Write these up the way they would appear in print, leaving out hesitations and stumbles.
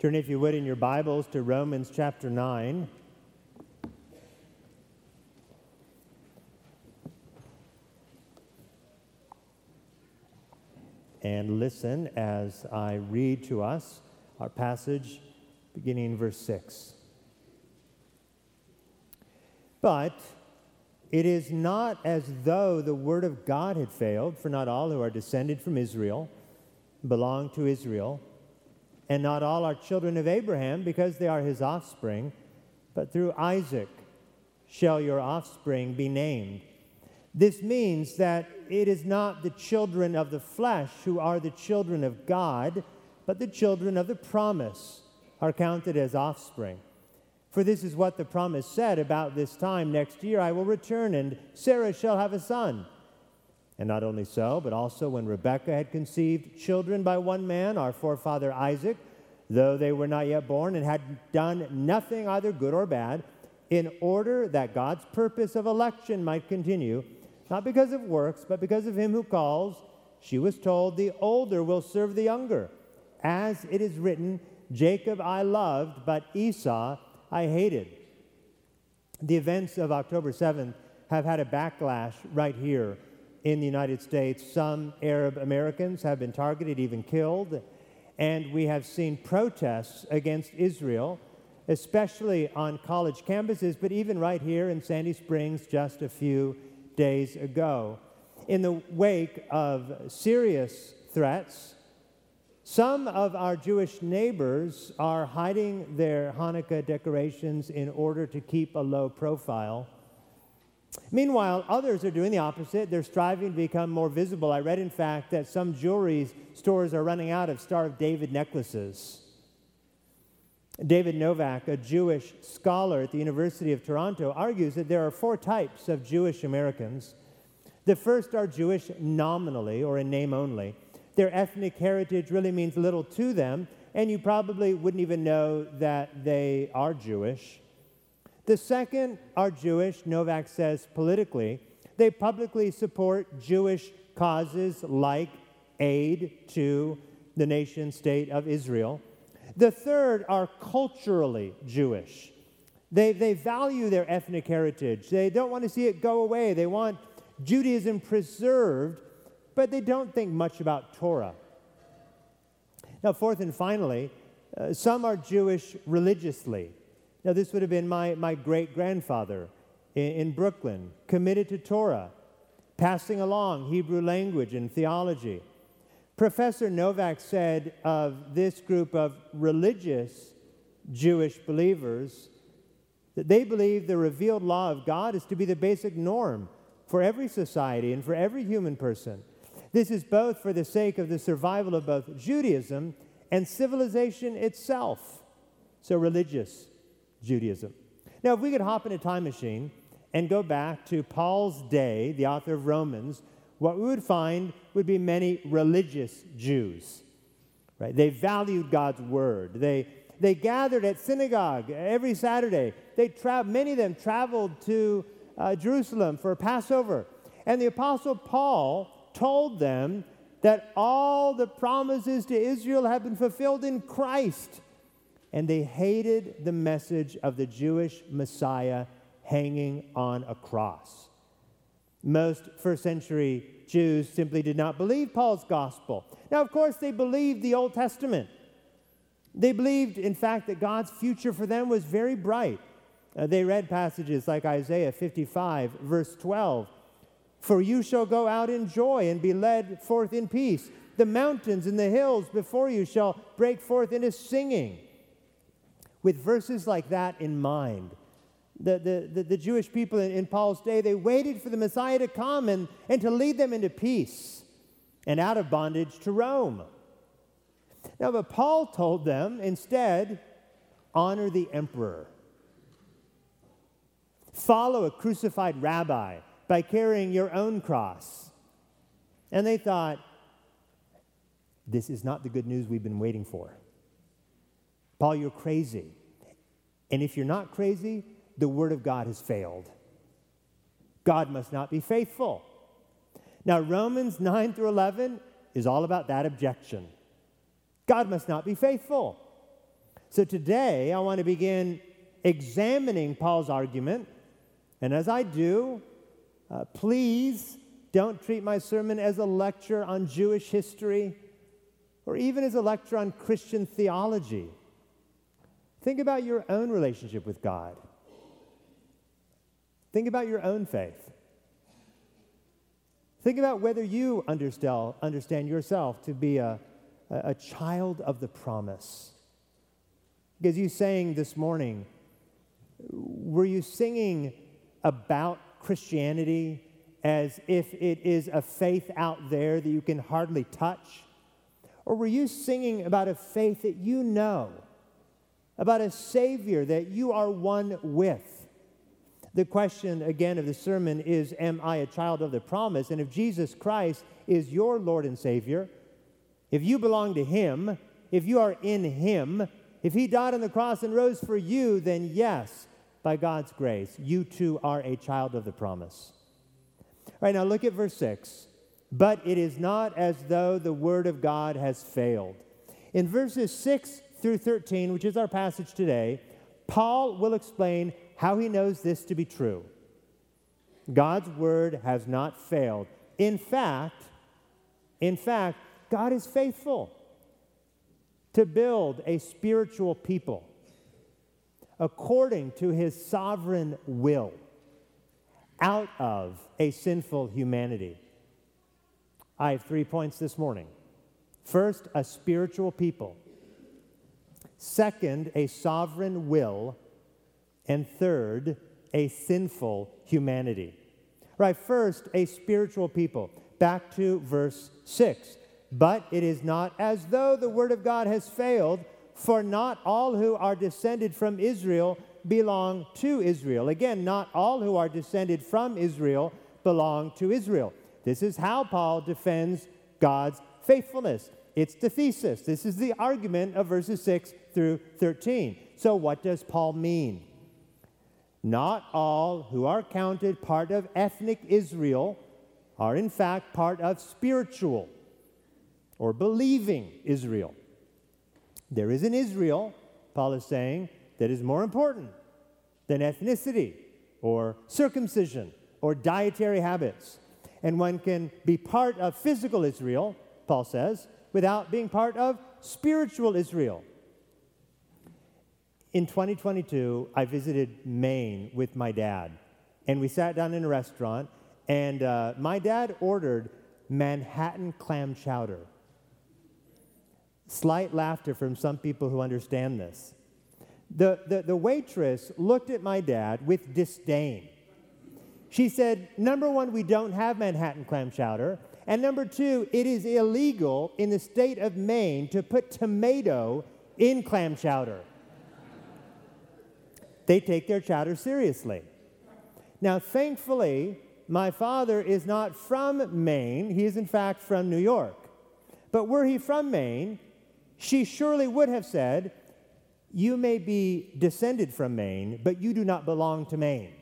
Turn, if you would, in your Bibles to Romans chapter 9. And listen as I read to us our passage beginning in verse 6. But it is not as though the word of God had failed, for not all who are descended from Israel belong to Israel, and not all are children of Abraham, because they are his offspring, but through Isaac shall your offspring be named. This means that it is not the children of the flesh who are the children of God, but the children of the promise are counted as offspring. For this is what the promise said: about this time next year I will return, and Sarah shall have a son. And not only so, but also when Rebekah had conceived children by one man, our forefather Isaac, though they were not yet born and had done nothing either good or bad, in order that God's purpose of election might continue, not because of works, but because of him who calls, she was told, the older will serve the younger. As it is written, Jacob I loved, but Esau I hated. The events of October 7th have had a backlash right here in the United States. Some Arab Americans have been targeted, even killed, and we have seen protests against Israel, especially on college campuses, but even right here in Sandy Springs just a few days ago. In the wake of serious threats, some of our Jewish neighbors are hiding their Hanukkah decorations in order to keep a low profile. Meanwhile, others are doing the opposite. They're striving to become more visible. I read, in fact, that some jewelry stores are running out of Star of David necklaces. David Novak, a Jewish scholar at the University of Toronto, argues that there are 4 types of Jewish Americans. The first are Jewish nominally, or in name only. Their ethnic heritage really means little to them, and you probably wouldn't even know that they are Jewish. The second are Jewish, Novak says, politically. They publicly support Jewish causes like aid to the nation-state of Israel. The third are culturally Jewish. They value their ethnic heritage. They don't want to see it go away. They want Judaism preserved, but they don't think much about Torah. Now, fourth and finally, some are Jewish religiously. Now, this would have been my great-grandfather in Brooklyn, committed to Torah, passing along Hebrew language and theology. Professor Novak said of this group of religious Jewish believers that they believe the revealed law of God is to be the basic norm for every society and for every human person. This is both for the sake of the survival of both Judaism and civilization itself. So religious Judaism. Now, if we could hop in a time machine and go back to Paul's day, the author of Romans, what we would find would be many religious Jews. Right? They valued God's word. They gathered at synagogue every Saturday. Many of them traveled to Jerusalem for Passover. And the Apostle Paul told them that all the promises to Israel have been fulfilled in Christ. And they hated the message of the Jewish Messiah hanging on a cross. Most first-century Jews simply did not believe Paul's gospel. Now, of course, they believed the Old Testament. They believed, in fact, that God's future for them was very bright. They read passages like Isaiah 55, verse 12. For you shall go out in joy and be led forth in peace. The mountains and the hills before you shall break forth into singing. With verses like that in mind, the Jewish people in Paul's day, they waited for the Messiah to come and to lead them into peace and out of bondage to Rome. Now, but Paul told them, instead, honor the emperor. Follow a crucified rabbi by carrying your own cross. And they thought, this is not the good news we've been waiting for. Paul, you're crazy. And if you're not crazy, the word of God has failed. God must not be faithful. Now, Romans 9 through 11 is all about that objection. God must not be faithful. So today I want to begin examining Paul's argument. And as I do, please don't treat my sermon as a lecture on Jewish history or even as a lecture on Christian theology. Think about your own relationship with God. Think about your own faith. Think about whether you understand yourself to be a child of the promise. Because you sang this morning, were you singing about Christianity as if it is a faith out there that you can hardly touch? Or were you singing about a faith that you know, about a Savior that you are one with? The question, again, of the sermon is, am I a child of the promise? And if Jesus Christ is your Lord and Savior, if you belong to Him, if you are in Him, if He died on the cross and rose for you, then yes, by God's grace, you too are a child of the promise. All right, now look at verse 6. But it is not as though the word of God has failed. In verses 6 through 13, which is our passage today, Paul will explain how he knows this to be true. God's word has not failed. In fact, God is faithful to build a spiritual people according to His sovereign will out of a sinful humanity. I have 3 points this morning. First, a spiritual people. Second, a sovereign will. And third, a sinful humanity. Right, first, a spiritual people. Back to verse 6. But it is not as though the word of God has failed, for not all who are descended from Israel belong to Israel. Again, not all who are descended from Israel belong to Israel. This is how Paul defends God's faithfulness. It's the thesis. This is the argument of verses 6 through 13. So what does Paul mean? Not all who are counted part of ethnic Israel are in fact part of spiritual or believing Israel. There is an Israel, Paul is saying, that is more important than ethnicity or circumcision or dietary habits. And one can be part of physical Israel, Paul says, without being part of spiritual Israel. In 2022, I visited Maine with my dad, and we sat down in a restaurant, and my dad ordered Manhattan clam chowder. Slight laughter from some people who understand this. The waitress looked at my dad with disdain. She said, number one, we don't have Manhattan clam chowder, and number two, it is illegal in the state of Maine to put tomato in clam chowder. They take their chowder seriously. Now, thankfully, my father is not from Maine. He is, in fact, from New York. But were he from Maine, she surely would have said, you may be descended from Maine, but you do not belong to Maine.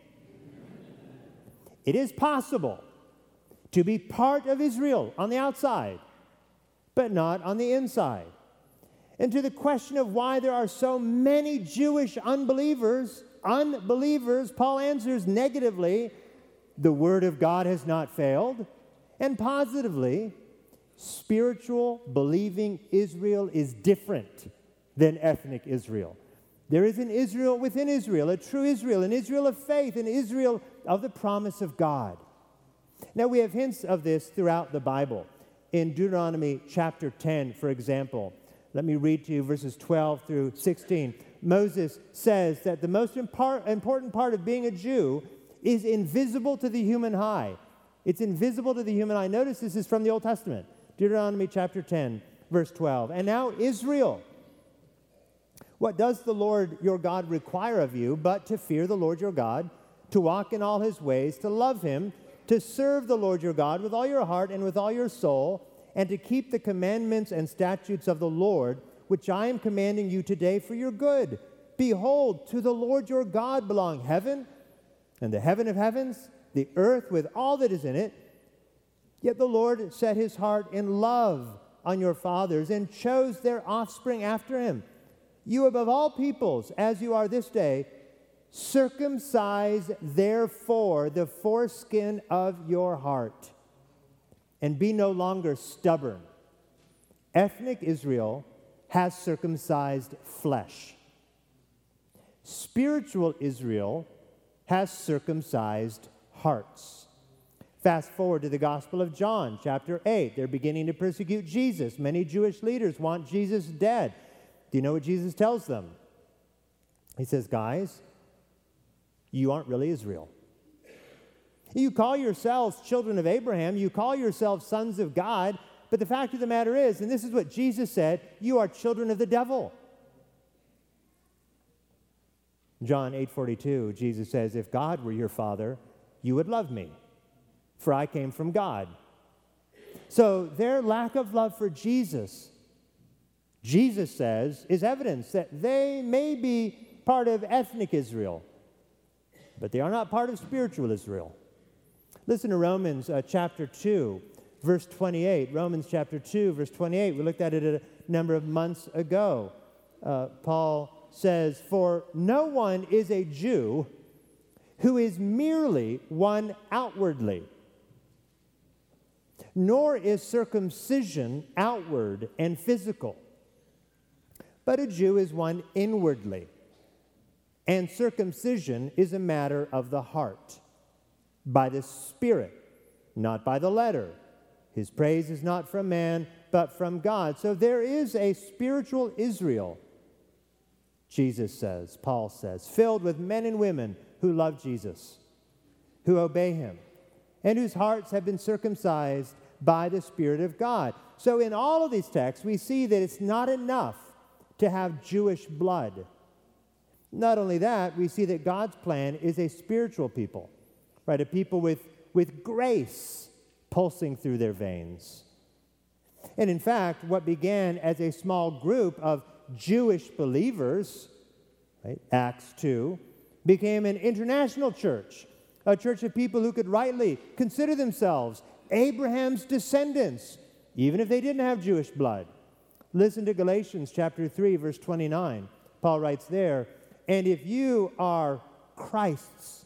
It is possible to be part of Israel on the outside, but not on the inside. And to the question of why there are so many Jewish unbelievers, Paul answers negatively, the word of God has not failed, and positively, spiritual believing Israel is different than ethnic Israel. There is an Israel within Israel, a true Israel, an Israel of faith, an Israel of the promise of God. Now, we have hints of this throughout the Bible. In Deuteronomy chapter 10, for example, let me read to you verses 12 through 16. Moses says that the most important part of being a Jew is invisible to the human eye. It's invisible to the human eye. Notice this is from the Old Testament. Deuteronomy chapter 10, verse 12. And now Israel, what does the Lord your God require of you but to fear the Lord your God, to walk in all His ways, to love Him, to serve the Lord your God with all your heart and with all your soul, and to keep the commandments and statutes of the Lord, which I am commanding you today for your good. Behold, to the Lord your God belong heaven and the heaven of heavens, the earth with all that is in it. Yet the Lord set His heart in love on your fathers and chose their offspring after Him, You above all peoples, as you are this day, circumcise therefore the foreskin of your heart, and be no longer stubborn. Ethnic Israel has circumcised flesh. Spiritual Israel has circumcised hearts. Fast forward to the Gospel of John, chapter 8. They're beginning to persecute Jesus. Many Jewish leaders want Jesus dead. Do you know what Jesus tells them? He says, guys, you aren't really Israel. You call yourselves children of Abraham. You call yourselves sons of God. But the fact of the matter is, and this is what Jesus said, you are children of the devil. John 8:42, Jesus says, if God were your father, you would love me, for I came from God. So their lack of love for Jesus, Jesus says, is evidence that they may be part of ethnic Israel, but they are not part of spiritual Israel. Listen to Romans chapter 2, verse 28. Romans chapter 2, verse 28. We looked at it a number of months ago. Paul says, for no one is a Jew who is merely one outwardly, nor is circumcision outward and physical, but a Jew is one inwardly, and circumcision is a matter of the heart, by the Spirit, not by the letter. His praise is not from man, but from God. So there is a spiritual Israel, Jesus says, Paul says, filled with men and women who love Jesus, who obey him, and whose hearts have been circumcised by the Spirit of God. So in all of these texts, we see that it's not enough to have Jewish blood. Not only that, we see that God's plan is a spiritual people, right? A people with grace pulsing through their veins. And in fact, what began as a small group of Jewish believers, right, Acts 2, became an international church, a church of people who could rightly consider themselves Abraham's descendants, even if they didn't have Jewish blood. Listen to Galatians chapter 3, verse 29. Paul writes there, and if you are Christ's,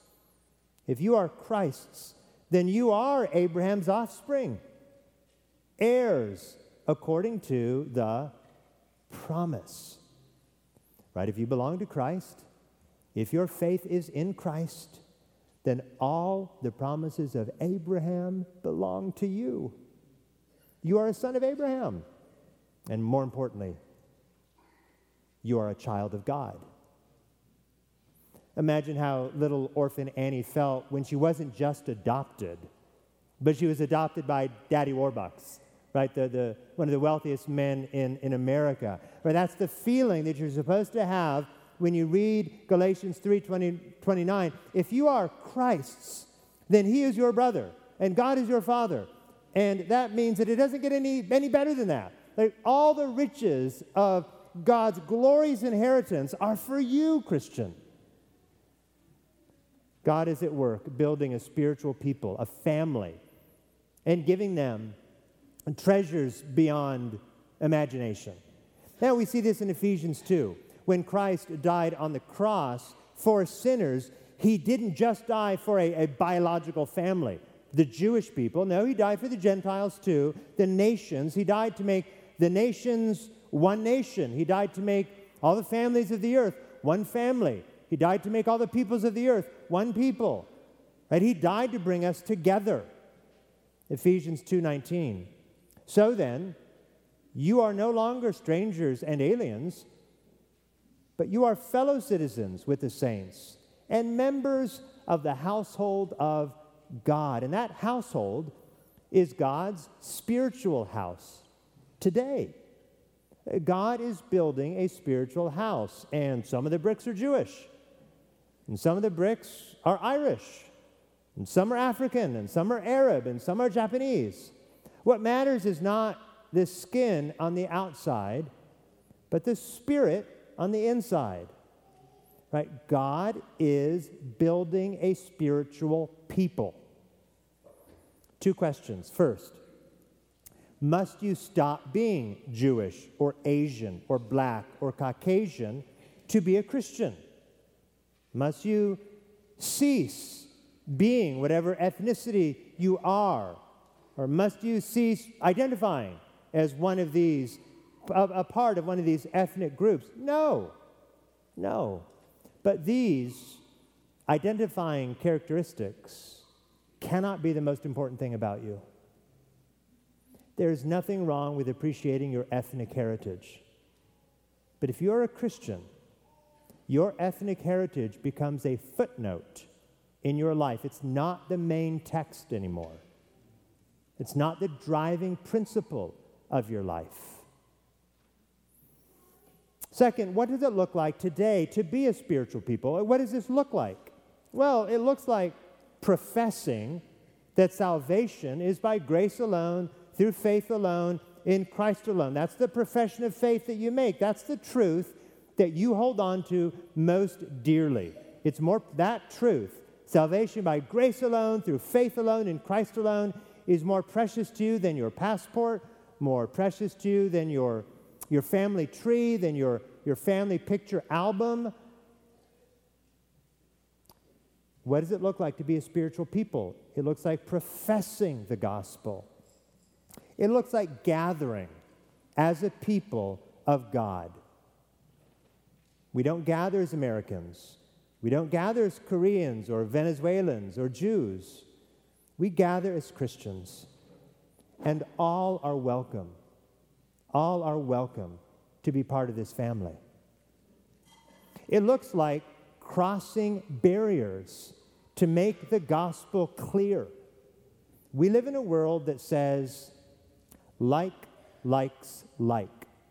then you are Abraham's offspring, heirs according to the promise. Right? If you belong to Christ, if your faith is in Christ, then all the promises of Abraham belong to you. You are a son of Abraham. And more importantly, you are a child of God. Imagine how little orphan Annie felt when she wasn't just adopted, but she was adopted by Daddy Warbucks, right? One of the wealthiest men in America. Right? That's the feeling that you're supposed to have when you read Galatians 3:29. If you are Christ's, then he is your brother, and God is your father. And that means that it doesn't get any better than that. Like, all the riches of God's glorious inheritance are for you, Christian. God is at work building a spiritual people, a family, and giving them treasures beyond imagination. Now we see this in Ephesians 2. When Christ died on the cross for sinners, he didn't just die for a biological family, the Jewish people. No, he died for the Gentiles too, the nations. He died to make the nations one nation. He died to make all the families of the earth one family. He died to make all the peoples of the earth one people. Right? He died to bring us together. Ephesians 2:19. So then, you are no longer strangers and aliens, but you are fellow citizens with the saints and members of the household of God. And that household is God's spiritual house today. God is building a spiritual house, and some of the bricks are Jewish, and some of the bricks are Irish, and some are African, and some are Arab, and some are Japanese. What matters is not the skin on the outside, but the spirit on the inside. Right? God is building a spiritual people. Two questions. First, Must you stop being Jewish or Asian or black or Caucasian to be a Christian? Must you cease being whatever ethnicity you are? Or must you cease identifying as one of these, a part of one of these ethnic groups? No. But these identifying characteristics cannot be the most important thing about you. There's nothing wrong with appreciating your ethnic heritage. But if you're a Christian, your ethnic heritage becomes a footnote in your life. It's not the main text anymore. It's not the driving principle of your life. Second, what does it look like today to be a spiritual people? What does this look like? Well, it looks like professing that salvation is by grace alone, through faith alone, in Christ alone. That's the profession of faith that you make. That's the truth that you hold on to most dearly. It's more that truth, salvation by grace alone, through faith alone, in Christ alone, is more precious to you than your passport, more precious to you than your family tree, than your family picture album. What does it look like to be a spiritual people? It looks like professing the gospel. It looks like gathering as a people of God. We don't gather as Americans. We don't gather as Koreans or Venezuelans or Jews. We gather as Christians. And all are welcome. All are welcome to be part of this family. It looks like crossing barriers to make the gospel clear. We live in a world that says, like likes like.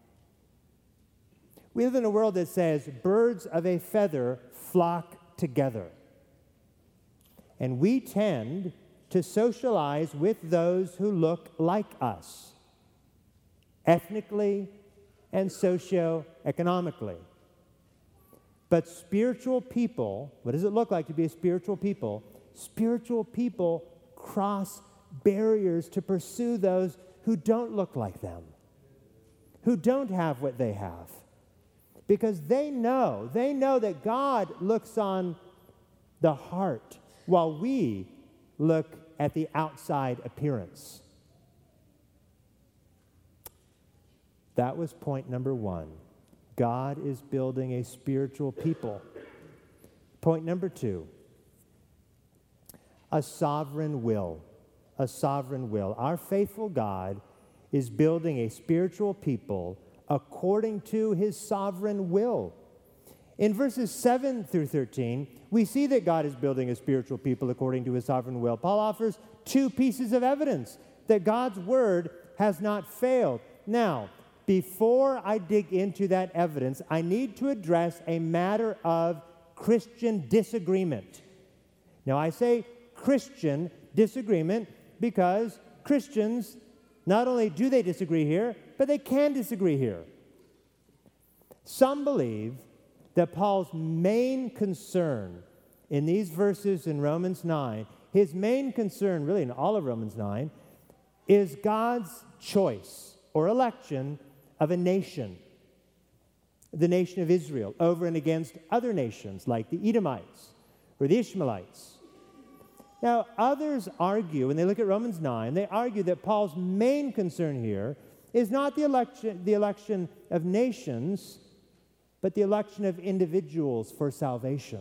We live in a world that says, birds of a feather flock together. And we tend to socialize with those who look like us, ethnically and socioeconomically. But spiritual people, what does it look like to be a spiritual people? Spiritual people cross barriers to pursue those who don't look like them, who don't have what they have. Because they know that God looks on the heart while we look at the outside appearance. That was point number one. God is building a spiritual people. Point number two, a sovereign will. A sovereign will. Our faithful God is building a spiritual people according to his sovereign will. In verses 7 through 13, we see that God is building a spiritual people according to his sovereign will. Paul offers two pieces of evidence that God's word has not failed. Now, before I dig into that evidence, I need to address a matter of Christian disagreement. Now, I say Christian disagreement because Christians, not only do they disagree here, but they can disagree here. Some believe that Paul's main concern in these verses in Romans 9, his main concern really in all of Romans 9, is God's choice or election of a nation, the nation of Israel, over and against other nations like the Edomites or the Ishmaelites. Now, others argue, when they look at Romans 9, they argue that Paul's main concern here is not the election of nations, but the election of individuals for salvation.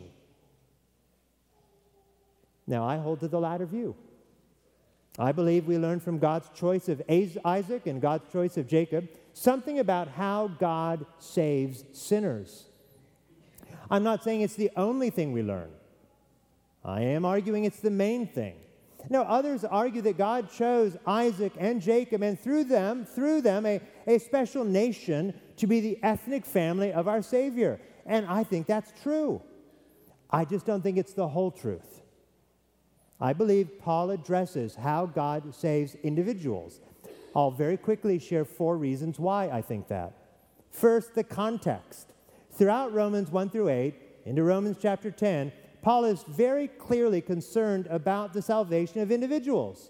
Now, I hold to the latter view. I believe we learn from God's choice of Isaac and God's choice of Jacob something about how God saves sinners. I'm not saying it's the only thing we learn. I am arguing it's the main thing. Now, others argue that God chose Isaac and Jacob, and through them, a special nation to be the ethnic family of our Savior. And I think that's true. I just don't think it's the whole truth. I believe Paul addresses how God saves individuals. I'll very quickly share 4 reasons why I think that. First, the context. Throughout Romans 1 through 8, into Romans chapter 10, Paul is very clearly concerned about the salvation of individuals.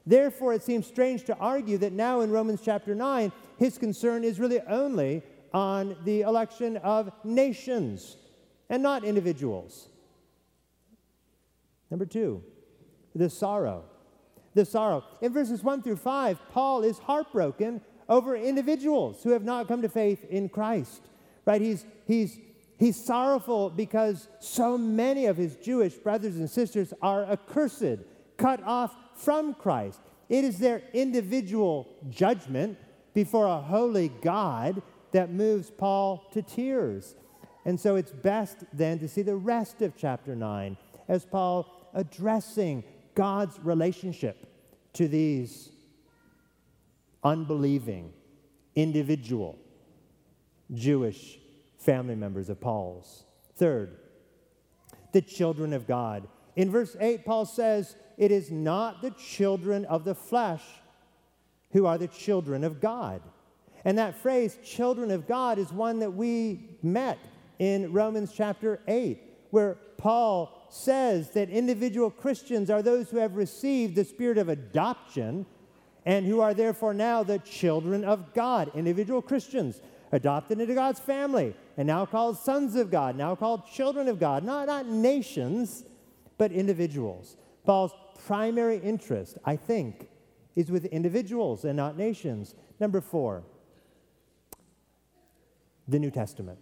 Therefore, it seems strange to argue that now in Romans chapter 9, his concern is really only on the election of nations and not individuals. Number 2, the sorrow. The sorrow. In verses 1 through 5, Paul is heartbroken over individuals who have not come to faith in Christ. Right? He's sorrowful because so many of his Jewish brothers and sisters are accursed, cut off from Christ. It is their individual judgment before a holy God that moves Paul to tears. And so it's best then to see the rest of chapter 9 as Paul addressing God's relationship to these unbelieving, individual Jewish family members of Paul's. Third, the children of God. In verse 8, Paul says, it is not the children of the flesh who are the children of God. And that phrase, children of God, is one that we met in Romans chapter 8, where Paul says that individual Christians are those who have received the spirit of adoption and who are therefore now the children of God. Individual Christians adopted into God's family and now called sons of God, now called children of God, not nations, but individuals. Paul's primary interest, I think, is with individuals and not nations. Number 4, the New Testament.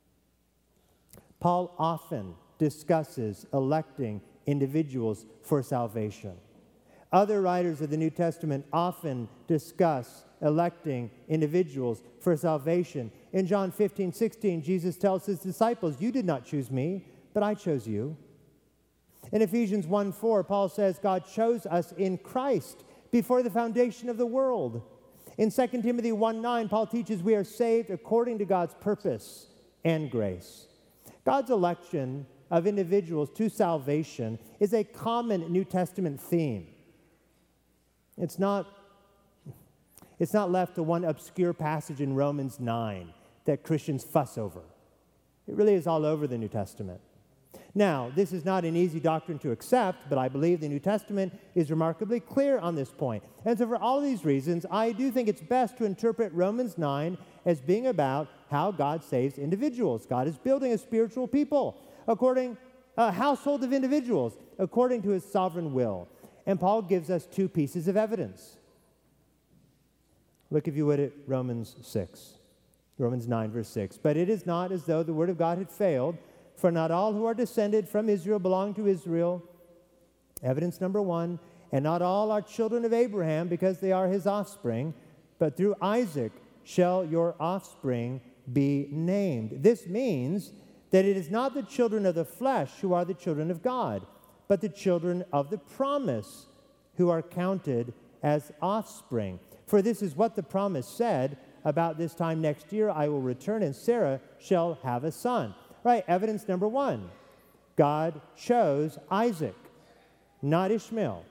Paul often discusses electing individuals for salvation. Other writers of the New Testament often discuss electing individuals for salvation. In John 15:16, Jesus tells his disciples, "You did not choose me, but I chose you." In Ephesians 1:4, Paul says God chose us in Christ before the foundation of the world. In 2 Timothy 1:9, Paul teaches we are saved according to God's purpose and grace. God's election of individuals to salvation is a common New Testament theme. It's not left to one obscure passage in Romans 9 that Christians fuss over. It really is all over the New Testament. Now, this is not an easy doctrine to accept, but I believe the New Testament is remarkably clear on this point. And so for all of these reasons, I do think it's best to interpret Romans 9 as being about how God saves individuals. God is building a spiritual people, a household of individuals, according to his sovereign will. And Paul gives us 2 pieces of evidence. Look, if you would, at Romans 9, verse 6. But it is not as though the word of God had failed, for not all who are descended from Israel belong to Israel. Evidence number 1, and not all are children of Abraham because they are his offspring, but through Isaac shall your offspring be named. This means that it is not the children of the flesh who are the children of God, but the children of the promise who are counted as offspring. For this is what the promise said, about this time next year I will return and Sarah shall have a son. Right, evidence number 1. God chose Isaac, not Ishmael.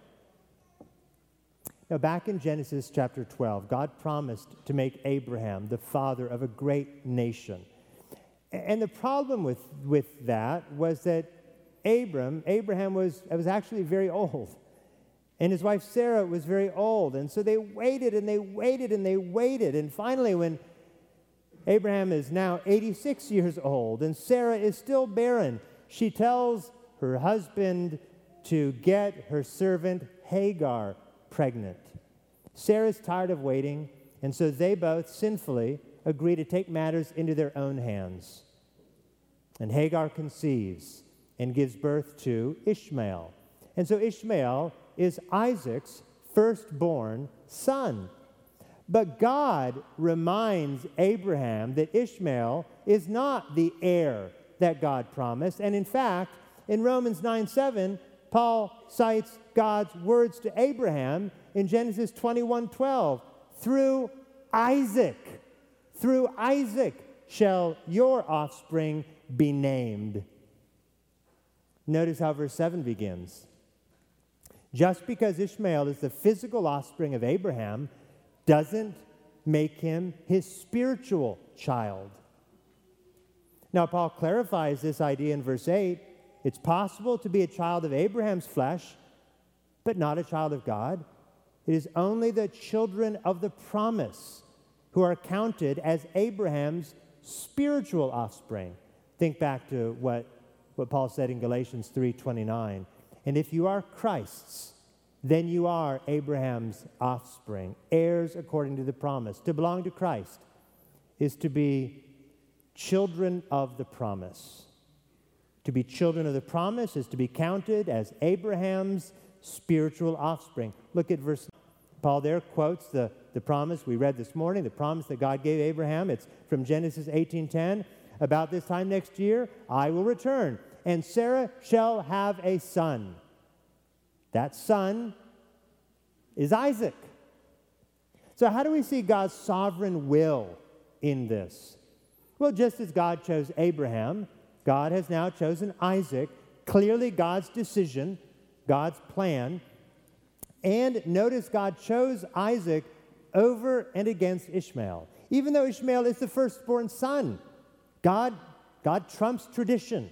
Now, back in Genesis chapter 12, God promised to make Abraham the father of a great nation. And the problem with that was that Abraham was actually very old. And his wife Sarah was very old. And so they waited and they waited and they waited. And finally, when Abraham is now 86 years old and Sarah is still barren, she tells her husband to get her servant Hagar pregnant. Sarah's tired of waiting, and so they both sinfully agree to take matters into their own hands. And Hagar conceives and gives birth to Ishmael. And so Ishmael is Isaac's firstborn son. But God reminds Abraham that Ishmael is not the heir that God promised. And in fact, in Romans 9:7, Paul cites God's words to Abraham in Genesis 21:12. Through Isaac shall your offspring be named. Notice how verse 7 begins. Just because Ishmael is the physical offspring of Abraham doesn't make him his spiritual child. Now, Paul clarifies this idea in verse 8. It's possible to be a child of Abraham's flesh, but not a child of God. It is only the children of the promise who are counted as Abraham's spiritual offspring. Think back to what Paul said in Galatians 3:29. And if you are Christ's, then you are Abraham's offspring, heirs according to the promise. To belong to Christ is to be children of the promise. To be children of the promise is to be counted as Abraham's spiritual offspring. Look at verse. Paul there quotes the promise we read this morning, the promise that God gave Abraham. It's from Genesis 18:10. About this time next year, I will return, and Sarah shall have a son. That son is Isaac. So how do we see God's sovereign will in this? Well, just as God chose Abraham, God has now chosen Isaac. Clearly God's decision, God's plan. And notice God chose Isaac over and against Ishmael. Even though Ishmael is the firstborn son, God trumps tradition.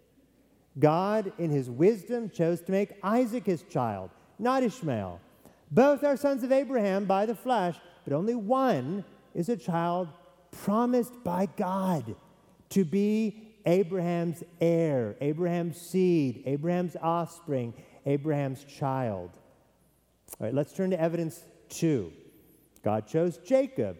God, in his wisdom, chose to make Isaac his child, not Ishmael. Both are sons of Abraham by the flesh, but only one is a child promised by God to be Abraham's heir, Abraham's seed, Abraham's offspring, Abraham's child. All right, let's turn to evidence 2. God chose Jacob,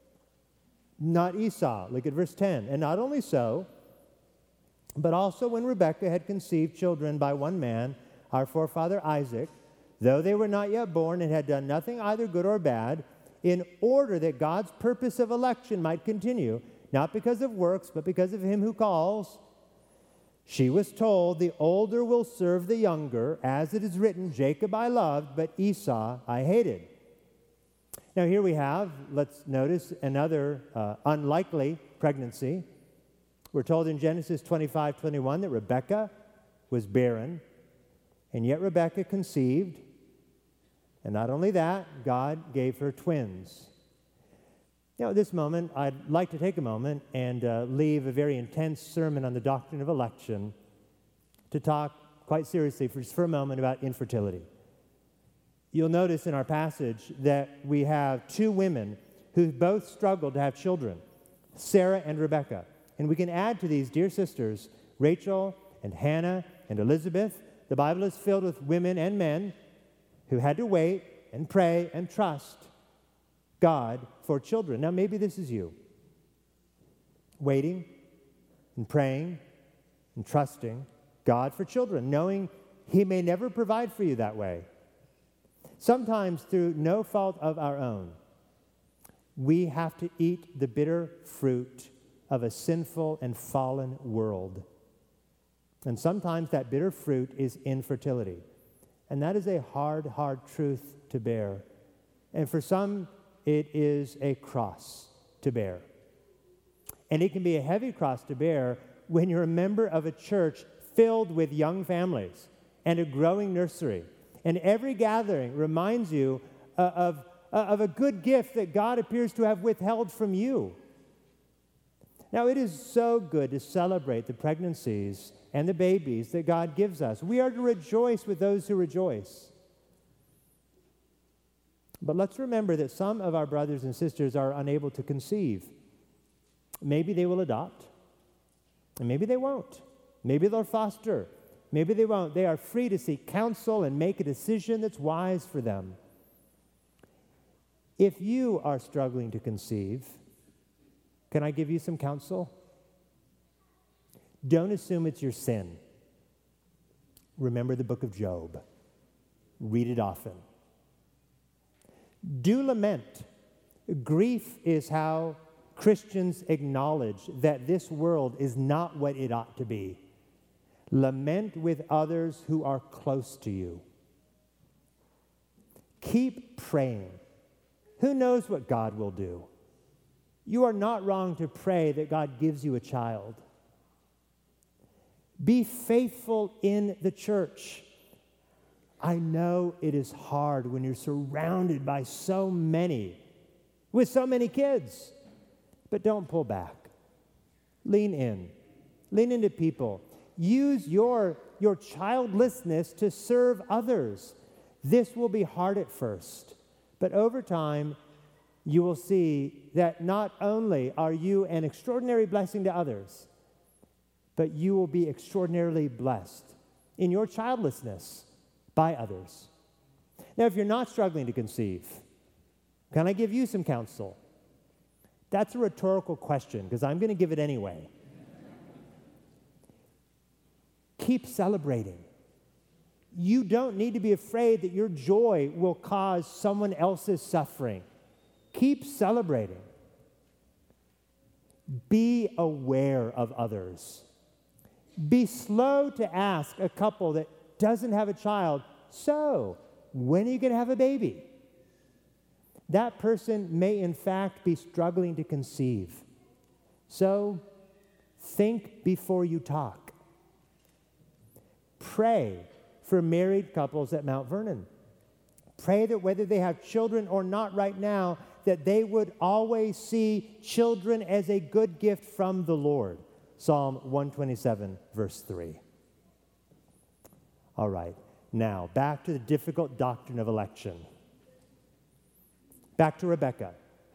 not Esau. Look at verse 10. And not only so, but also when Rebekah had conceived children by one man, our forefather Isaac, though they were not yet born and had done nothing either good or bad, in order that God's purpose of election might continue, not because of works, but because of him who calls, she was told, the older will serve the younger, as it is written, Jacob I loved, but Esau I hated. Now here we have, let's notice, another unlikely pregnancy. We're told in Genesis 25:21 that Rebekah was barren, and yet Rebekah conceived. And not only that, God gave her twins. Now, at this moment, I'd like to take a moment and leave a very intense sermon on the doctrine of election to talk quite seriously for a moment about infertility. You'll notice in our passage that we have two women who both struggled to have children, Sarah and Rebekah. And we can add to these dear sisters, Rachel and Hannah and Elizabeth. The Bible is filled with women and men who had to wait and pray and trust God for children. Now, maybe this is you, waiting and praying and trusting God for children, knowing he may never provide for you that way. Sometimes through no fault of our own, we have to eat the bitter fruit of a sinful and fallen world. And sometimes that bitter fruit is infertility. And that is a hard, hard truth to bear. And for some, it is a cross to bear. And it can be a heavy cross to bear when you're a member of a church filled with young families and a growing nursery. And every gathering reminds you of a good gift that God appears to have withheld from you. Now, it is so good to celebrate the pregnancies and the babies that God gives us. We are to rejoice with those who rejoice. But let's remember that some of our brothers and sisters are unable to conceive. Maybe they will adopt, and maybe they won't. Maybe they'll foster. Maybe they won't. They are free to seek counsel and make a decision that's wise for them. If you are struggling to conceive, can I give you some counsel? Don't assume it's your sin. Remember the book of Job. Read it often. Do lament. Grief is how Christians acknowledge that this world is not what it ought to be. Lament with others who are close to you. Keep praying. Who knows what God will do? You are not wrong to pray that God gives you a child. Be faithful in the church. I know it is hard when you're surrounded by so many, with so many kids, but don't pull back. Lean in. Lean into people. Use your childlessness to serve others. This will be hard at first, But over time, you will see that not only are you an extraordinary blessing to others, but you will be extraordinarily blessed in your childlessness by others. Now, if you're not struggling to conceive, can I give you some counsel? That's a rhetorical question, because I'm going to give it anyway. Keep celebrating. You don't need to be afraid that your joy will cause someone else's suffering. Keep celebrating. Be aware of others. Be slow to ask a couple that doesn't have a child, so when are you going to have a baby? That person may in fact be struggling to conceive. So think before you talk. Pray for married couples at Mount Vernon. Pray that whether they have children or not right now, that they would always see children as a good gift from the Lord. Psalm 127, verse 3. All right, now back to the difficult doctrine of election. Back to Rebekah.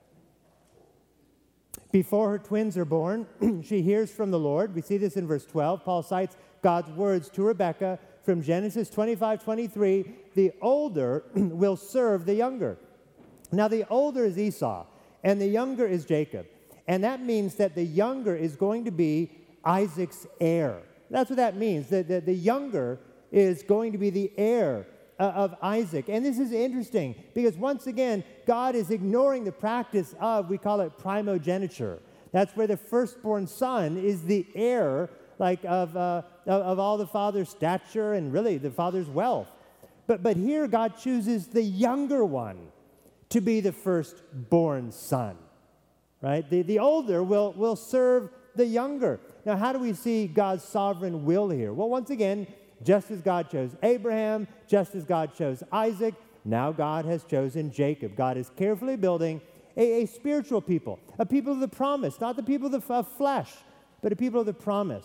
Before her twins are born, she hears from the Lord. We see this in verse 12. Paul cites God's words to Rebekah from Genesis 25:23. The older will serve the younger. Now, the older is Esau, and the younger is Jacob. And that means that the younger is going to be Isaac's heir. That's what that means. The younger is going to be the heir of Isaac. And this is interesting because, once again, God is ignoring the practice of, we call it primogeniture. That's where the firstborn son is the heir, like of all the father's stature and really the father's wealth. But here God chooses the younger one to be the firstborn son, right? The older will serve the younger. Now, how do we see God's sovereign will here? Well, once again, just as God chose Abraham, just as God chose Isaac, now God has chosen Jacob. God is carefully building a spiritual people, a people of the promise, not the people of flesh, but a people of the promise.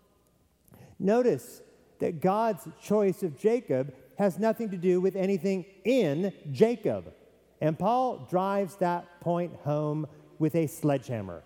Notice that God's choice of Jacob has nothing to do with anything in Jacob. And Paul drives that point home with a sledgehammer.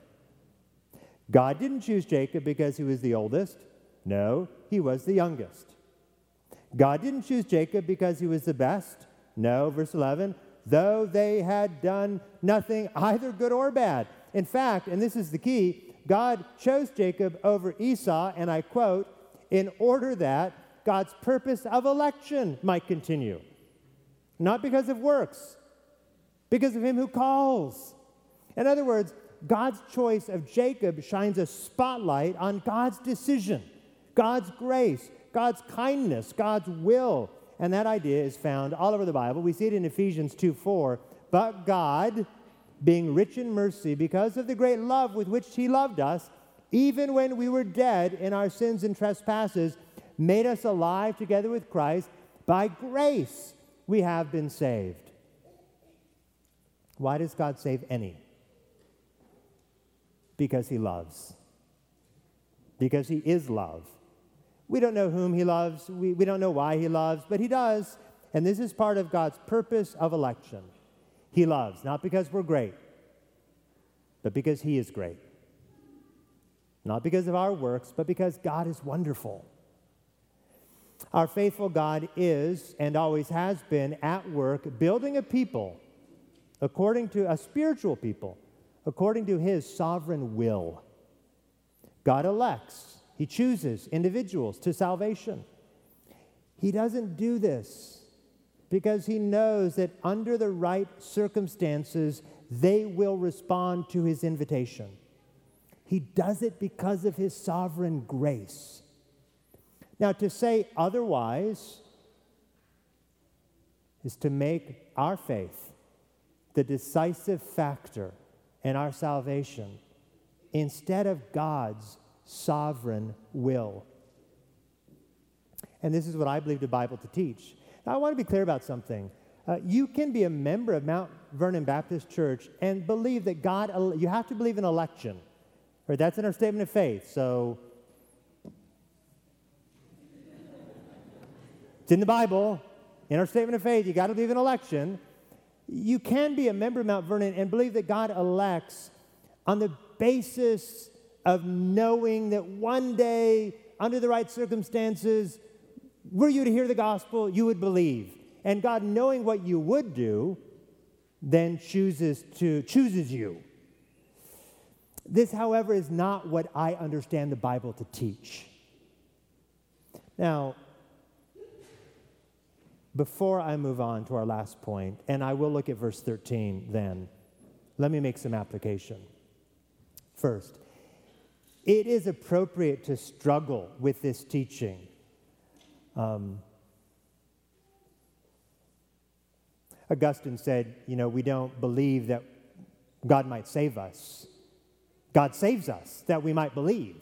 God didn't choose Jacob because he was the oldest. No, he was the youngest. God didn't choose Jacob because he was the best. No, verse 11, though they had done nothing either good or bad. In fact, and this is the key, God chose Jacob over Esau, and I quote, in order that God's purpose of election might continue. Not because of works, because of him who calls. In other words, God's choice of Jacob shines a spotlight on God's decision, God's grace, God's kindness, God's will. And that idea is found all over the Bible. We see it in Ephesians 2:4. But God, being rich in mercy, because of the great love with which he loved us, even when we were dead in our sins and trespasses, made us alive together with Christ. By grace we have been saved. Why does God save any? Because he loves. Because he is love. We don't know whom he loves. We don't know why he loves, but he does. And this is part of God's purpose of election. He loves, not because we're great, but because he is great. Not because of our works, but because God is wonderful. Our faithful God is and always has been at work building a people according to a spiritual people, according to his sovereign will. God elects. He chooses individuals to salvation. He doesn't do this because he knows that under the right circumstances, they will respond to his invitation. He does it because of his sovereign grace. Now, to say otherwise is to make our faith the decisive factor in our salvation instead of God's sovereign will. And this is what I believe the Bible to teach. Now, I want to be clear about something. You can be a member of Mount Vernon Baptist Church and believe that you have to believe in election. Right? That's in our statement of faith. So it's in the Bible. In our statement of faith, you got to believe in election. You can be a member of Mount Vernon and believe that God elects on the basis of knowing that one day, under the right circumstances, were you to hear the gospel, you would believe. And God, knowing what you would do, then chooses you. This, however, is not what I understand the Bible to teach. Now, before I move on to our last point, and I will look at verse 13 then, let me make some application. First, it is appropriate to struggle with this teaching. Augustine said, we don't believe that God might save us. God saves us that we might believe.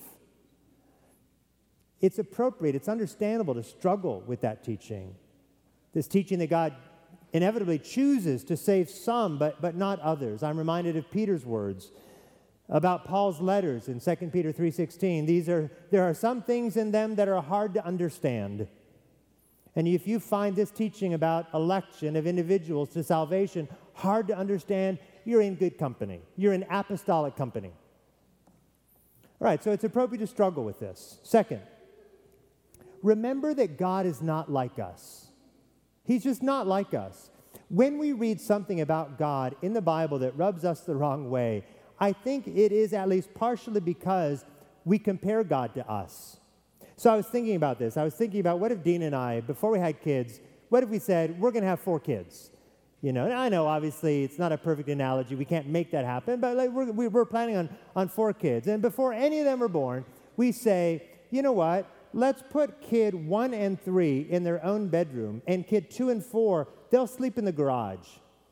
It's appropriate, it's understandable to struggle with that teaching. This teaching that God inevitably chooses to save some, but not others. I'm reminded of Peter's words about Paul's letters in 2 Peter 3:16. There are some things in them that are hard to understand. And if you find this teaching about election of individuals to salvation hard to understand, you're in good company. You're in apostolic company. All right, so it's appropriate to struggle with this. Second, remember that God is not like us. He's just not like us. When we read something about God in the Bible that rubs us the wrong way, I think it is at least partially because we compare God to us. So I was thinking about this. I was thinking about what if Dean and I, before we had kids, what if we said, we're going to have 4 kids? And I know obviously it's not a perfect analogy. We can't make that happen, but we're planning on 4 kids. And before any of them are born, we say, you know what? Let's put kid 1 and 3 in their own bedroom, and kid 2 and 4, they'll sleep in the garage.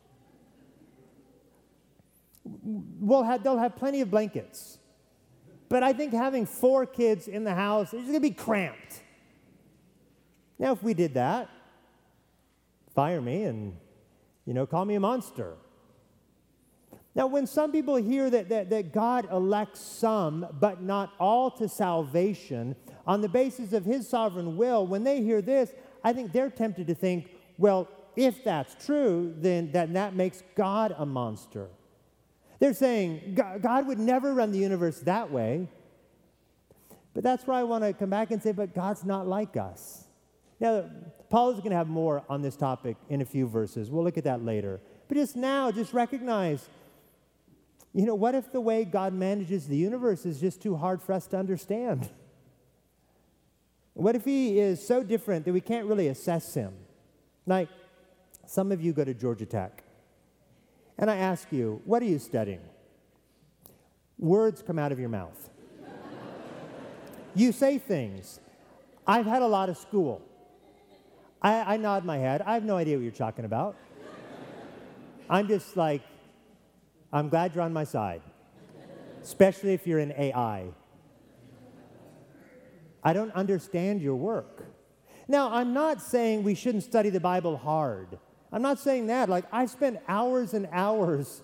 They'll have plenty of blankets. But I think having 4 kids in the house is going to be cramped. Now, if we did that, fire me and, call me a monster. Now, when some people hear that God elects some, but not all to salvation, on the basis of his sovereign will, when they hear this, I think they're tempted to think, well, if that's true, then that makes God a monster. They're saying God would never run the universe that way. But that's where I want to come back and say, but God's not like us. Now, Paul is going to have more on this topic in a few verses. We'll look at that later. But just recognize, what if the way God manages the universe is just too hard for us to understand? What if he is so different that we can't really assess him? Like, some of you go to Georgia Tech. And I ask you, what are you studying? Words come out of your mouth. You say things. I've had a lot of school. I nod my head. I have no idea what you're talking about. I'm just like, I'm glad you're on my side, especially if you're in AI. I don't understand your work. Now, I'm not saying we shouldn't study the Bible hard. I'm not saying that. Like, I spent hours and hours,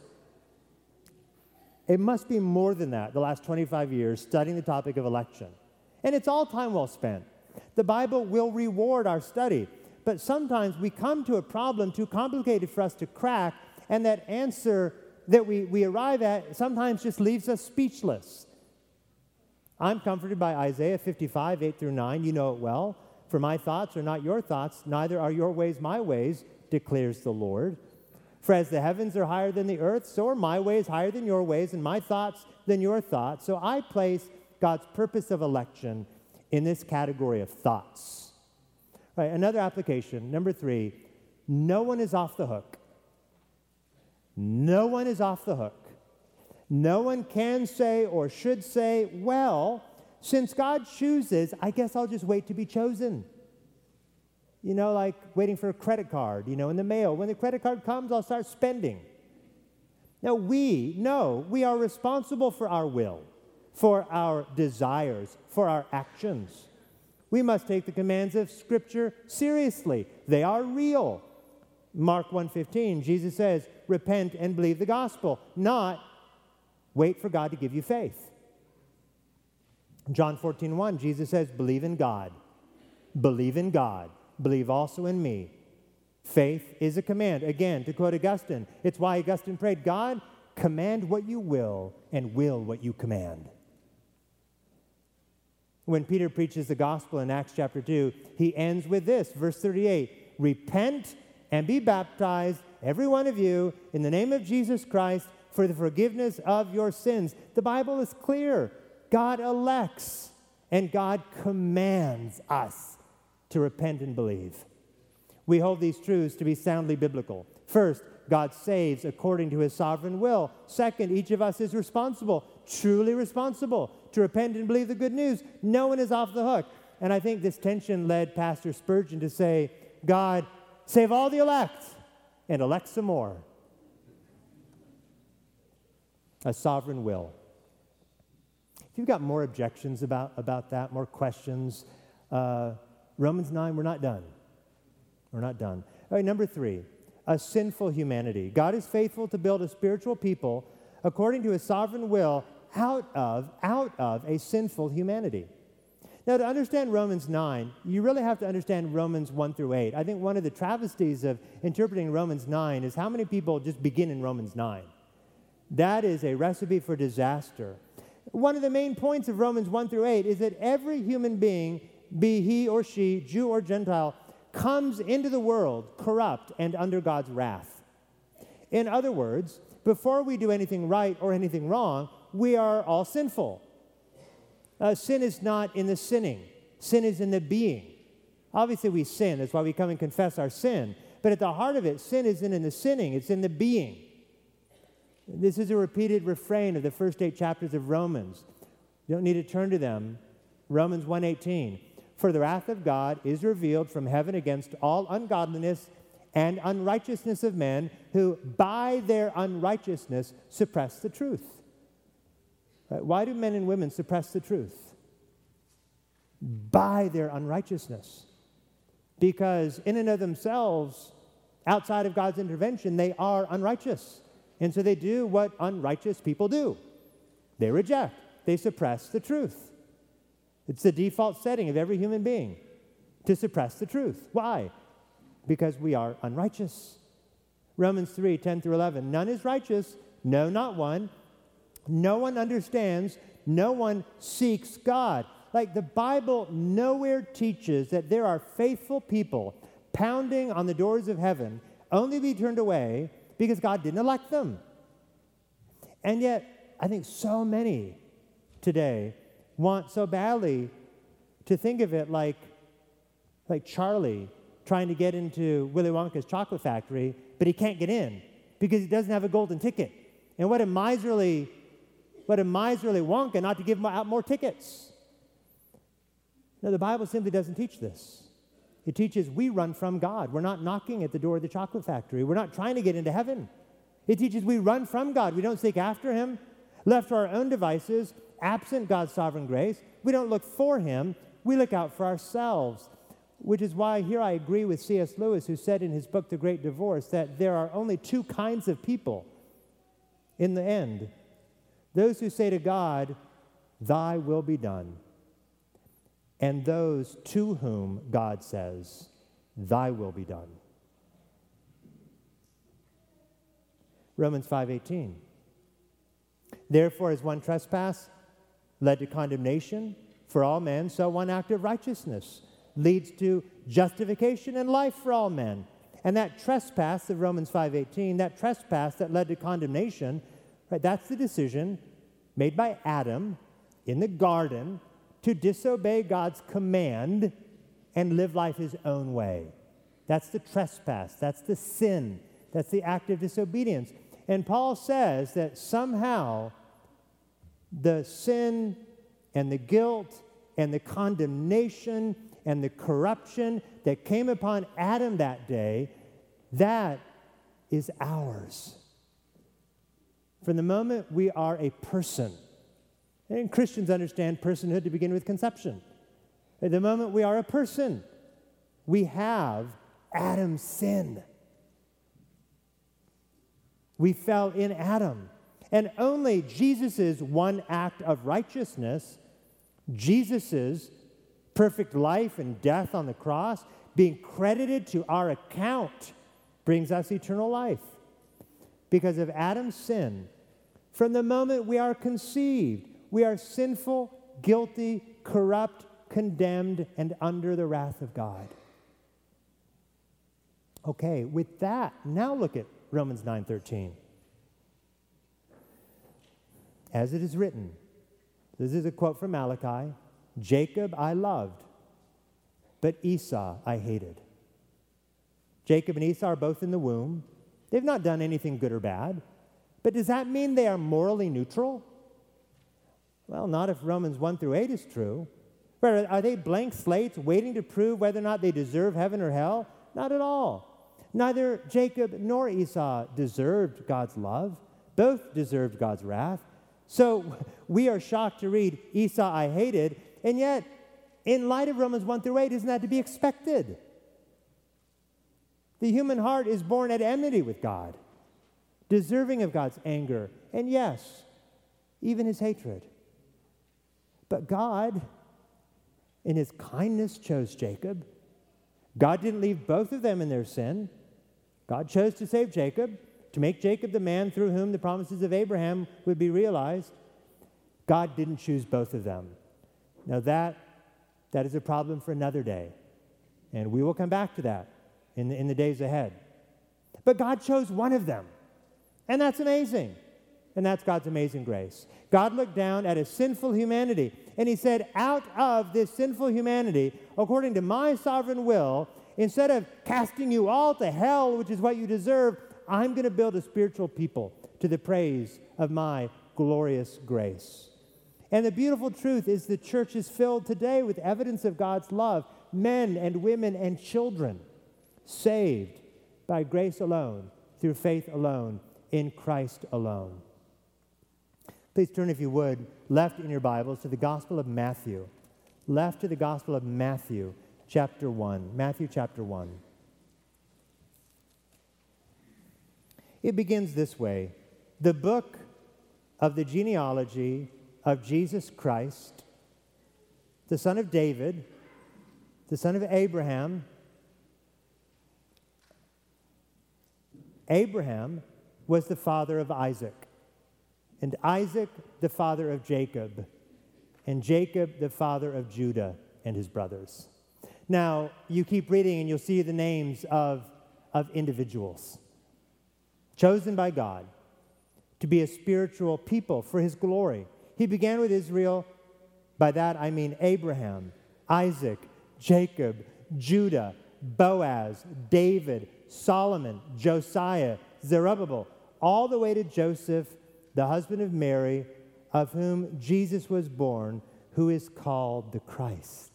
it must be more than that, the last 25 years, studying the topic of election. And it's all time well spent. The Bible will reward our study. But sometimes we come to a problem too complicated for us to crack, and that answer that we arrive at sometimes just leaves us speechless. I'm comforted by Isaiah 55, 8-9. You know it well. For my thoughts are not your thoughts, neither are your ways my ways, declares the Lord. For as the heavens are higher than the earth, so are my ways higher than your ways, and my thoughts than your thoughts. So I place God's purpose of election in this category of thoughts. All right, another application, number 3, no one is off the hook. No one is off the hook. No one can say or should say, well, since God chooses, I guess I'll just wait to be chosen. Like waiting for a credit card, in the mail. When the credit card comes, I'll start spending. Now, we are responsible for our will, for our desires, for our actions. We must take the commands of Scripture seriously. They are real. Mark 1:15, Jesus says, repent and believe the gospel, not wait for God to give you faith. John 14:1, Jesus says, believe in God. Believe in God. Believe also in me. Faith is a command. Again, to quote Augustine, it's why Augustine prayed, God, command what you will and will what you command. When Peter preaches the gospel in Acts chapter 2, he ends with this, verse 38, repent and be baptized, every one of you, in the name of Jesus Christ, for the forgiveness of your sins. The Bible is clear. God elects and God commands us to repent and believe. We hold these truths to be soundly biblical. First, God saves according to his sovereign will. Second, each of us is responsible, truly responsible, to repent and believe the good news. No one is off the hook. And I think this tension led Pastor Spurgeon to say, God, save all the elect and elect some more. A sovereign will. If you've got more objections about that, more questions, Romans 9, we're not done. We're not done. All right, number 3, a sinful humanity. God is faithful to build a spiritual people according to his sovereign will out of a sinful humanity. Now, to understand Romans 9, you really have to understand Romans 1 through 8. I think one of the travesties of interpreting Romans 9 is how many people just begin in Romans 9. That is a recipe for disaster. One of the main points of Romans 1 through 8 is that every human being, be he or she, Jew or Gentile, comes into the world corrupt and under God's wrath. In other words, before we do anything right or anything wrong, we are all sinful. Sin is not in the sinning. Sin is in the being. Obviously, we sin. That's why we come and confess our sin. But at the heart of it, sin isn't in the sinning. It's in the being. This is a repeated refrain of the first 8 chapters of Romans. You don't need to turn to them. Romans 1:18. For the wrath of God is revealed from heaven against all ungodliness and unrighteousness of men who by their unrighteousness suppress the truth. Why do men and women suppress the truth? By their unrighteousness. Because in and of themselves, outside of God's intervention, they are unrighteous. And so they do what unrighteous people do. They reject. They suppress the truth. It's the default setting of every human being to suppress the truth. Why? Because we are unrighteous. Romans 3:10-11. None is righteous, no, not one. No one understands, no one seeks God. Like the Bible nowhere teaches that there are faithful people pounding on the doors of heaven only to be turned away because God didn't elect them. And yet, I think so many today want so badly to think of it like Charlie trying to get into Willy Wonka's chocolate factory, but he can't get in because he doesn't have a golden ticket. And what a miserly Wonka not to give out more tickets. No, the Bible simply doesn't teach this. It teaches we run from God. We're not knocking at the door of the chocolate factory. We're not trying to get into heaven. It teaches we run from God. We don't seek after him. Left to our own devices, absent God's sovereign grace, we don't look for him. We look out for ourselves. Which is why here I agree with C.S. Lewis, who said in his book, The Great Divorce, that there are only 2 kinds of people in the end. Those who say to God, thy will be done. And those to whom God says, thy will be done. Romans 5:18. Therefore, as one trespass led to condemnation for all men, so one act of righteousness leads to justification and life for all men. And that trespass of Romans 5:18, that trespass that led to condemnation, right, that's the decision made by Adam in the garden to disobey God's command and live life his own way. That's the trespass. That's the sin. That's the act of disobedience. And Paul says that somehow the sin and the guilt and the condemnation and the corruption that came upon Adam that day, that is ours. From the moment we are a person, and Christians understand personhood to begin with conception. At the moment we are a person, we have Adam's sin. We fell in Adam. And only Jesus' one act of righteousness, Jesus' perfect life and death on the cross, being credited to our account, brings us eternal life. Because of Adam's sin, from the moment we are conceived, we are sinful, guilty, corrupt, condemned, and under the wrath of God. Okay, with that, now look at Romans 9:13. As it is written, this is a quote from Malachi, Jacob I loved, but Esau I hated. Jacob and Esau are both in the womb. They've not done anything good or bad. But does that mean they are morally neutral? Well, not if Romans 1 through 8 is true. But are they blank slates waiting to prove whether or not they deserve heaven or hell? Not at all. Neither Jacob nor Esau deserved God's love. Both deserved God's wrath. So we are shocked to read, Esau I hated, and yet, in light of Romans 1 through 8, isn't that to be expected? The human heart is born at enmity with God, deserving of God's anger, and yes, even his hatred. But God, in his kindness, chose Jacob. God didn't leave both of them in their sin. God chose to save Jacob, to make Jacob the man through whom the promises of Abraham would be realized. God didn't choose both of them. Now that is a problem for another day, and we will come back to that in the days ahead. But God chose one of them, and that's amazing. And that's God's amazing grace. God looked down at a sinful humanity, and he said, out of this sinful humanity, according to my sovereign will, instead of casting you all to hell, which is what you deserve, I'm going to build a spiritual people to the praise of my glorious grace. And the beautiful truth is the church is filled today with evidence of God's love, men and women and children, saved by grace alone, through faith alone, in Christ alone. Please turn, if you would, left in your Bibles to the Gospel of Matthew. Left to the Gospel of Matthew, chapter 1. Matthew chapter 1. It begins this way. The book of the genealogy of Jesus Christ, the son of David, the son of Abraham. Abraham was the father of Isaac, and Isaac the father of Jacob, and Jacob the father of Judah and his brothers. Now, you keep reading and you'll see the names of individuals chosen by God to be a spiritual people for his glory. He began with Israel. By that I mean Abraham, Isaac, Jacob, Judah, Boaz, David, Solomon, Josiah, Zerubbabel, all the way to Joseph, the husband of Mary, of whom Jesus was born, who is called the Christ.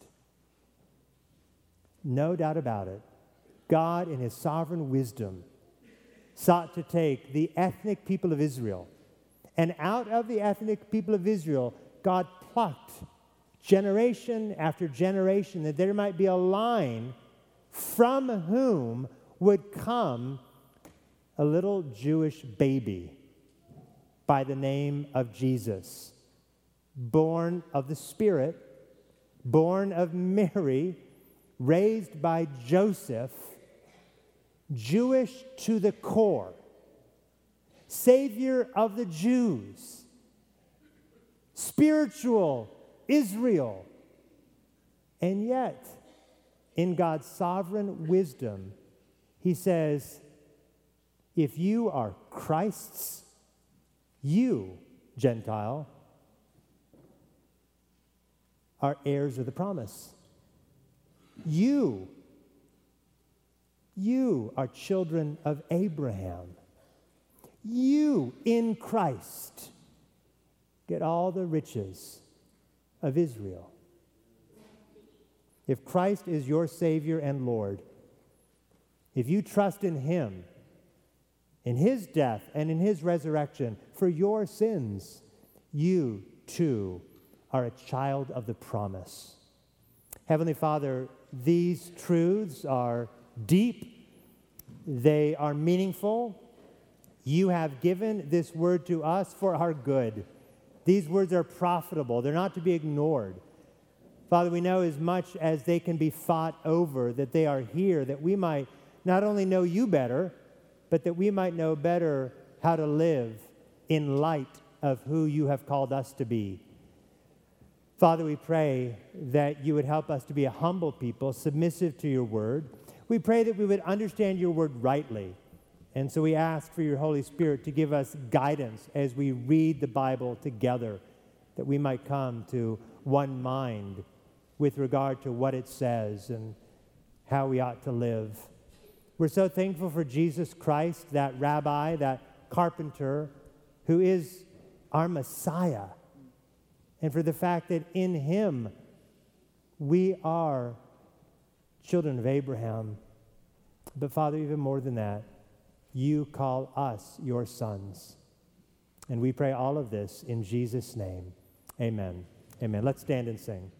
No doubt about it, God in his sovereign wisdom sought to take the ethnic people of Israel, and out of the ethnic people of Israel, God plucked generation after generation, that there might be a line from whom would come a little Jewish baby by the name of Jesus, born of the Spirit, born of Mary, raised by Joseph, Jewish to the core, Savior of the Jews, spiritual Israel. And yet, in God's sovereign wisdom, he says, if you are Christ's, you, Gentile, are heirs of the promise. You are children of Abraham. You, in Christ, get all the riches of Israel. If Christ is your Savior and Lord, if you trust in him, in his death and in his resurrection for your sins, you too are a child of the promise. Heavenly Father, these truths are deep, they are meaningful. You have given this word to us for our good. These words are profitable, they're not to be ignored. Father, we know as much as they can be fought over, that they are here, that we might not only know you better, but that we might know better how to live in light of who you have called us to be. Father, we pray that you would help us to be a humble people, submissive to your word. We pray that we would understand your word rightly. And so we ask for your Holy Spirit to give us guidance as we read the Bible together, that we might come to one mind with regard to what it says and how we ought to live. We're so thankful for Jesus Christ, that rabbi, that carpenter, who is our Messiah, and for the fact that in him we are children of Abraham. But Father, even more than that, you call us your sons. And we pray all of this in Jesus' name. Amen. Amen. Let's stand and sing.